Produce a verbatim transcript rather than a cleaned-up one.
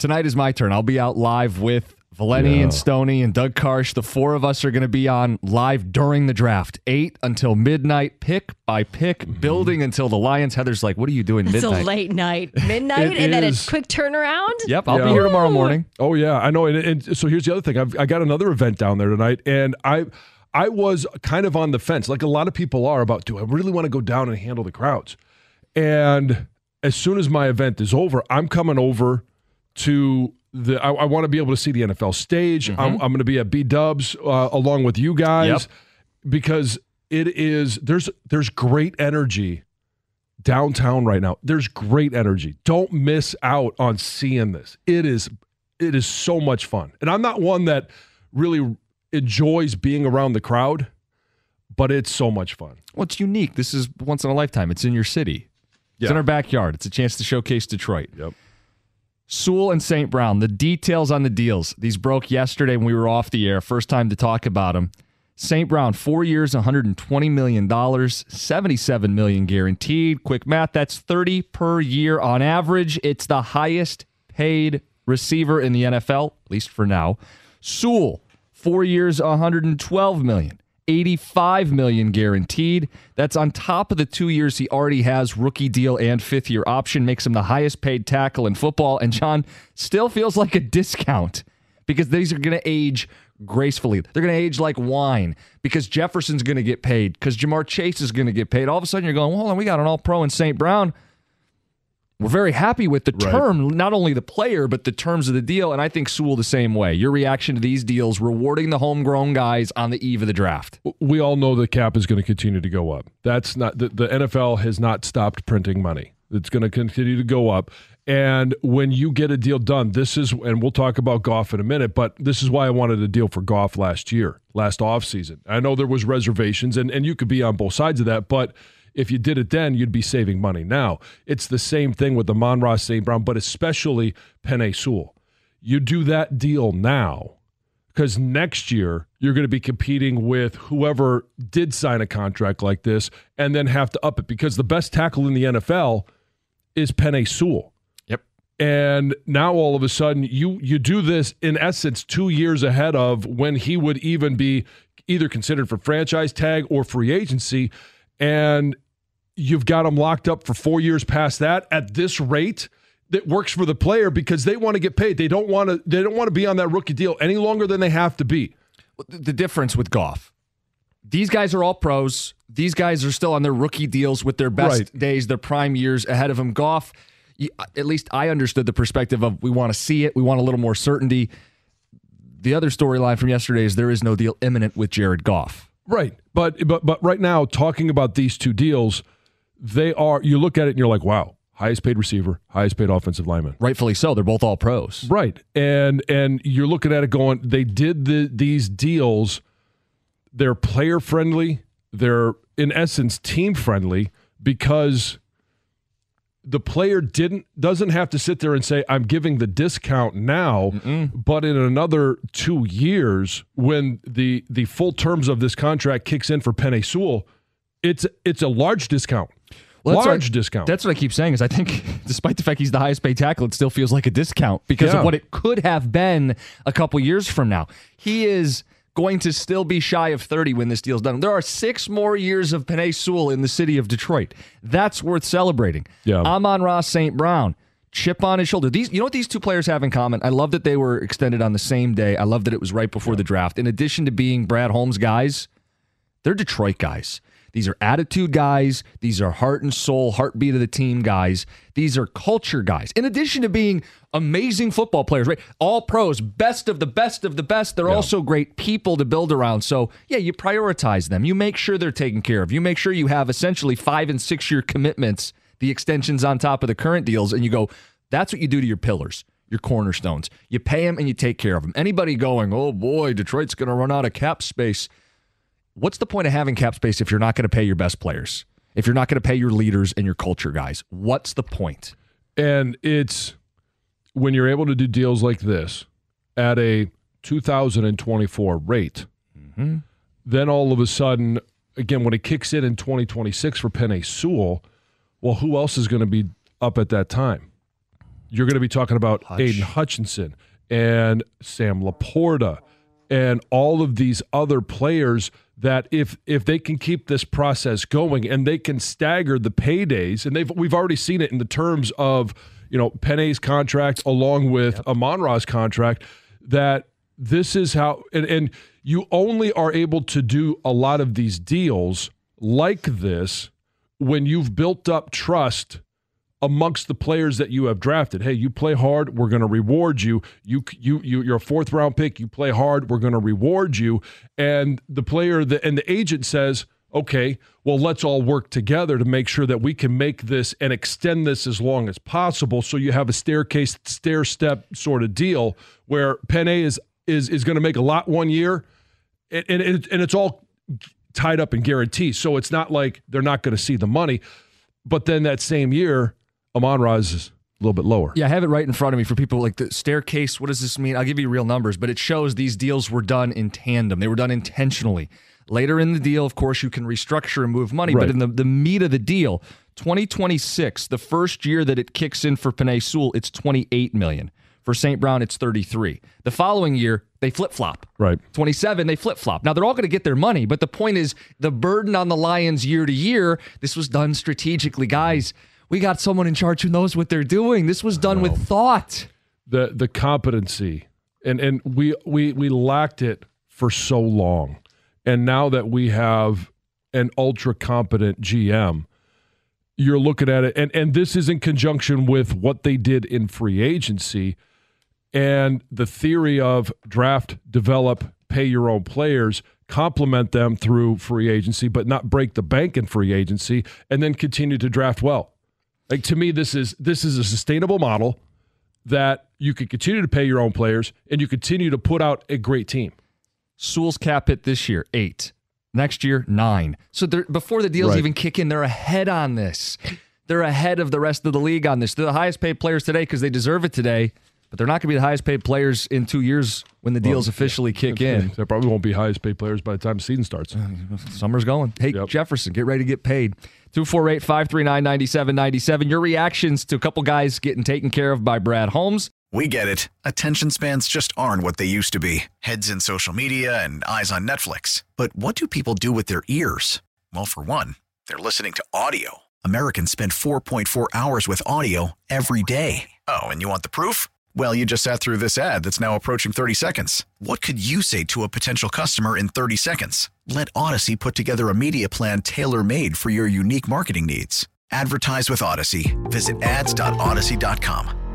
Tonight is my turn. I'll be out live with Valeni Yeah. and Stoney and Doug Karsh. The four of us are going to be on live during the draft. eight until midnight, pick by pick, Mm-hmm. building until the Lions. Heather's like, what are you doing It's midnight? a late night. Midnight It and then a is. quick turnaround? Yep, I'll Yeah. be here tomorrow morning. Oh yeah, I know. And, and so here's the other thing. I've I got another event down there tonight, and I I was kind of on the fence, like a lot of people are, about do I really want to go down and handle the crowds? And as soon as my event is over, I'm coming over to the. I, I want to be able to see the N F L stage. Mm-hmm. I'm, I'm going to be at B Dubs uh, along with you guys Yep. because it is there's there's great energy downtown right now. There's great energy. Don't miss out on seeing this. It is it is so much fun. And I'm not one that really enjoys being around the crowd, but it's so much fun. Well, it's unique. This is once in a lifetime. It's in your city. It's Yeah. in our backyard. It's a chance to showcase Detroit. Yep. Sewell and Saint Brown, the details on the deals. These broke yesterday when we were off the air. First time to talk about them. Saint Brown, four years, one hundred twenty million dollars, seventy-seven million dollars guaranteed. Quick math, that's thirty per year on average. It's the highest paid receiver in the N F L, at least for now. Sewell, four years, one hundred twelve million dollars. eighty-five million dollars guaranteed. That's on top of the two years he already has, rookie deal and fifth year option, makes him the highest paid tackle in football. And John, still feels like a discount because these are going to age gracefully. They're going to age like wine because Jefferson's going to get paid, because Jamar Chase is going to get paid. All of a sudden you're going, well, hold on, we got an all-pro in Saint Brown. We're very happy with the Right. term, not only the player, but the terms of the deal. And I think Sewell the same way. Your reaction to these deals, rewarding the homegrown guys on the eve of the draft. We all know the cap is going to continue to go up. That's not the, the N F L has not stopped printing money. It's going to continue to go up. And when you get a deal done, this is, and we'll talk about Goff in a minute, but this is why I wanted a deal for Goff last year, last offseason. I know there was reservations, and, and you could be on both sides of that, but if you did it then, you'd be saving money. Now, it's the same thing with the Amon-Ra Saint Brown, but especially Penei Sewell. You do that deal now, because next year you're going to be competing with whoever did sign a contract like this and then have to up it, because the best tackle in the N F L is Penei Sewell. Yep. And now all of a sudden you you do this in essence two years ahead of when he would even be either considered for franchise tag or free agency, and you've got him locked up for four years past that at this rate. That works for the player because they want to get paid. They don't want to. They don't want to be on that rookie deal any longer than they have to be. The difference with Goff, these guys are all pros. These guys are still on their rookie deals with their best Right. days, their prime years ahead of him. Goff, you- at least I understood the perspective of we want to see it. We want a little more certainty. The other storyline from yesterday is there is no deal imminent with Jared Goff. Right, but but but right now, talking about these two deals, they are. You look at it and you're like, wow, highest paid receiver, highest paid offensive lineman. Rightfully so. They're both all pros. Right, and and you're looking at it going, they did the these deals. They're player friendly. They're in essence team friendly because the player didn't doesn't have to sit there and say, I'm giving the discount now, Mm-mm. but in another two years, when the the full terms of this contract kicks in for Penei Sewell, it's it's a large discount. Well, that's large what I- discount. That's what I keep saying is I think despite the fact he's the highest paid tackle, it still feels like a discount because Yeah. of what it could have been a couple years from now. He is going to still be shy of thirty when this deal's done. There are six more years of Penei Sewell in the city of Detroit. That's worth celebrating. Yeah. Amon-Ra Saint Brown, chip on his shoulder. These, you know what these two players have in common? I love that they were extended on the same day. I love that it was right before the draft. In addition to being Brad Holmes guys, they're Detroit guys. These are attitude guys. These are heart and soul, heartbeat of the team guys. These are culture guys. In addition to being amazing football players, right? All pros, best of the best of the best. They're Yeah. also great people to build around. So, yeah, you prioritize them. You make sure they're taken care of. You make sure you have essentially five and six year commitments, the extensions on top of the current deals, and you go, that's what you do to your pillars, your cornerstones. You pay them and you take care of them. Anybody going, oh boy, Detroit's going to run out of cap space. What's the point of having cap space if you're not going to pay your best players? If you're not going to pay your leaders and your culture guys? What's the point? And it's when you're able to do deals like this at a two thousand twenty-four rate, Mm-hmm. then all of a sudden, again, when it kicks in in twenty twenty-six for Penei Sewell, well, who else is going to be up at that time? You're going to be talking about Hutch. Aiden Hutchinson and Sam Laporta and all of these other players that if if they can keep this process going and they can stagger the paydays, and they've we've already seen it in the terms of, you know, Penny's contract along with yep. Amon-Ra's contract, that this is how and, and you only are able to do a lot of these deals like this when you've built up trust amongst the players that you have drafted. Hey, you play hard, we're going to reward you. You, you, you, you're a fourth round pick. You play hard, we're going to reward you. And the player that and the agent says, okay, well, let's all work together to make sure that we can make this and extend this as long as possible. So you have a staircase, stair step sort of deal where Penny is is is going to make a lot one year, and and, it, and it's all tied up in guarantees. So it's not like they're not going to see the money, but then that same year, Amon-Ra is a little bit lower. Yeah, I have it right in front of me for people like the staircase. What does this mean? I'll give you real numbers, but it shows these deals were done in tandem. They were done intentionally. Later in the deal, of course, you can restructure and move money, right. but in the, the meat of the deal, twenty twenty-six, the first year that it kicks in for Penei Sewell, it's twenty-eight million dollars. For Saint Brown, it's thirty-three. The following year, they flip-flop. Right. twenty-seven, they flip-flop. Now, they're all going to get their money, but the point is the burden on the Lions year to year, this was done strategically. Guys, we got someone in charge who knows what they're doing. This was done with thought. The the competency, and and we we we lacked it for so long. And now that we have an ultra competent G M, you're looking at it, and, and this is in conjunction with what they did in free agency and the theory of draft, develop, pay your own players, complement them through free agency, but not break the bank in free agency, and then continue to draft well. Like, to me, this is this is a sustainable model that you could continue to pay your own players and you continue to put out a great team. Sewell's cap hit this year, eight. Next year, nine. So before the deals right. even kick in, they're ahead on this. They're ahead of the rest of the league on this. They're the highest paid players today because they deserve it today, but they're not going to be the highest paid players in two years when the deals well, officially kick in. They probably won't be highest paid players by the time the season starts. Summer's going. Hey, yep. Jefferson, get ready to get paid. two four eight, five three nine, nine seven nine seven. Your reactions to a couple guys getting taken care of by Brad Holmes. We get it. Attention spans just aren't what they used to be. Heads in social media and eyes on Netflix. But what do people do with their ears? Well, for one, they're listening to audio. Americans spend four point four hours with audio every day. Oh, and you want the proof? Well, you just sat through this ad that's now approaching thirty seconds. What could you say to a potential customer in thirty seconds? Let Odyssey put together a media plan tailor-made for your unique marketing needs. Advertise with Odyssey. Visit ads dot odyssey dot com.